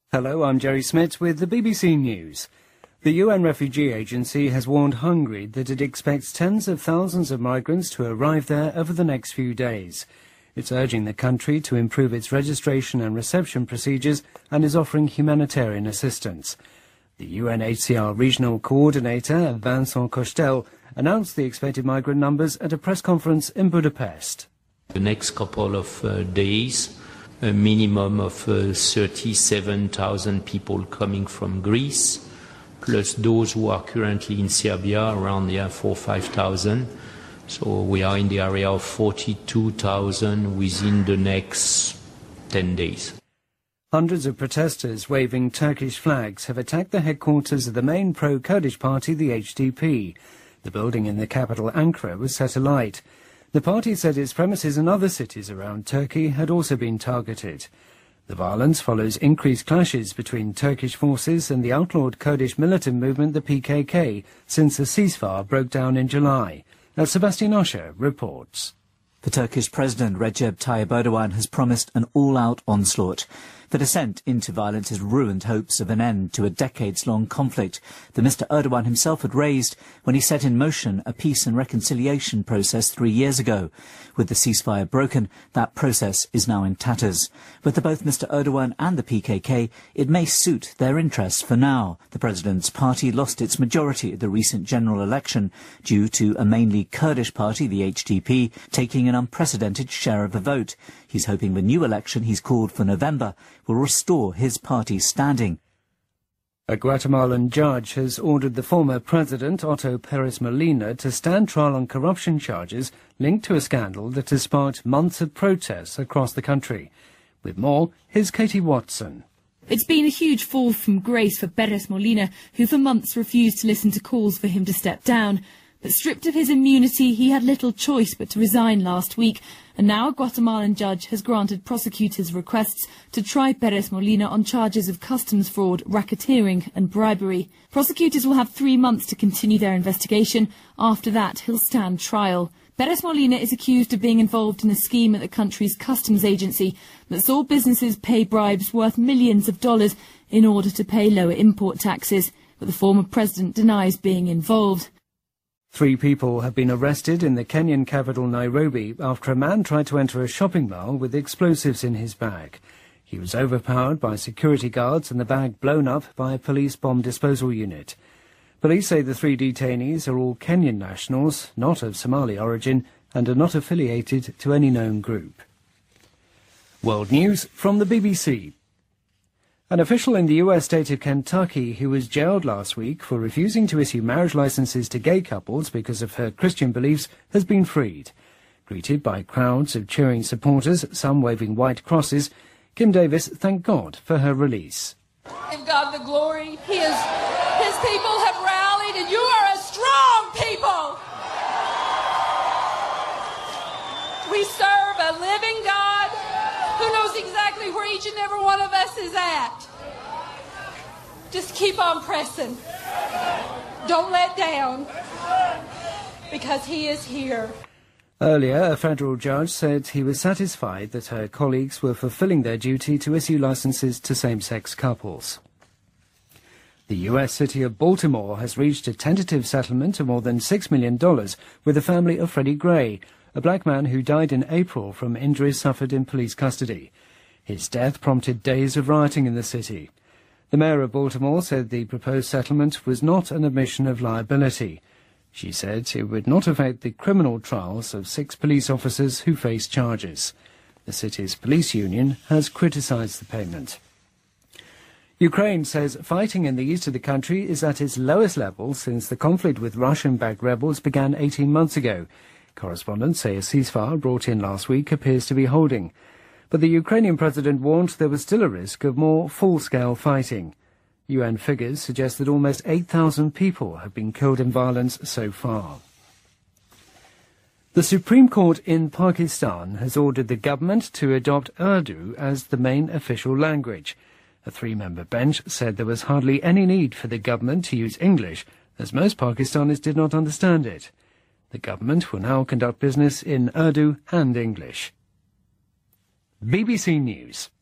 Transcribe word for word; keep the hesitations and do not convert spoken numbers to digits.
Hello, I'm Jerry Smith with the B B C News. The U N Refugee Agency has warned Hungary that it expects tens of thousands of migrants to arrive there over the next few days. It's urging the country to improve its registration and reception procedures and is offering humanitarian assistance. The U N H C R Regional Coordinator, Vincent Costel, announced the expected migrant numbers at a press conference in Budapest. The next couple of uh, days, a minimum of uh, thirty-seven thousand people coming from Greece, plus those who are currently in Serbia, around yeah, four or five thousand. So we are in the area of forty-two thousand within the next ten days. Hundreds of protesters waving Turkish flags have attacked the headquarters of the main pro-Kurdish party, the H D P. The building in the capital, Ankara, was set alight. The party said its premises in other cities around Turkey had also been targeted. The violence follows increased clashes between Turkish forces and the outlawed Kurdish militant movement, the P K K, since the ceasefire broke down in July. Now, Sebastian Usher reports. The Turkish President Recep Tayyip Erdogan has promised an all-out onslaught. The descent into violence has ruined hopes of an end to a decades-long conflict that Mister Erdogan himself had raised when he set in motion a peace and reconciliation process three years ago. With the ceasefire broken, that process is now in tatters. But to both Mister Erdogan and the P K K, it may suit their interests for now. The president's party lost its majority at the recent general election due to a mainly Kurdish party, the H D P, taking an unprecedented share of the vote. He's hoping the new election he's called for November will restore his party's standing. A Guatemalan judge has ordered the former president, Otto Perez Molina, to stand trial on corruption charges linked to a scandal that has sparked months of protests across the country. With more, here's Katie Watson. It's been a huge fall from grace for Perez Molina, who for months refused to listen to calls for him to step down. But stripped of his immunity, he had little choice but to resign last week, and now a Guatemalan judge has granted prosecutors requests to try Perez Molina on charges of customs fraud, racketeering and bribery. Prosecutors will have three months to continue their investigation. After that, he'll stand trial. Perez Molina is accused of being involved in a scheme at the country's customs agency that saw businesses pay bribes worth millions of dollars in order to pay lower import taxes, but the former president denies being involved. Three people have been arrested in the Kenyan capital Nairobi after a man tried to enter a shopping mall with explosives in his bag. He was overpowered by security guards and the bag blown up by a police bomb disposal unit. Police say the three detainees are all Kenyan nationals, not of Somali origin, and are not affiliated to any known group. World News from the B B C. An official in the U S state of Kentucky who was jailed last week for refusing to issue marriage licenses to gay couples because of her Christian beliefs has been freed. Greeted by crowds of cheering supporters, some waving white crosses, Kim Davis thanked God for her release. Give God the glory. He is, his people have rallied, and you are a strong people. We serve a living God who knows exactly where each and every one of us is at. Just keep on pressing. Don't let down, because he is here. Earlier, a federal judge said he was satisfied that her colleagues were fulfilling their duty to issue licenses to same-sex couples. The U S city of Baltimore has reached a tentative settlement of more than six million dollars with the family of Freddie Gray, a black man who died in April from injuries suffered in police custody. His death prompted days of rioting in the city. The mayor of Baltimore said the proposed settlement was not an admission of liability. She said it would not affect the criminal trials of six police officers who face charges. The city's police union has criticized the payment. Ukraine says fighting in the east of the country is at its lowest level since the conflict with Russian-backed rebels began eighteen months ago. Correspondents say a ceasefire brought in last week appears to be holding. But the Ukrainian president warned there was still a risk of more full-scale fighting. U N figures suggest that almost eight thousand people have been killed in violence so far. The Supreme Court in Pakistan has ordered the government to adopt Urdu as the main official language. A three-member bench said there was hardly any need for the government to use English, as most Pakistanis did not understand it. The government will now conduct business in Urdu and English. B B C News.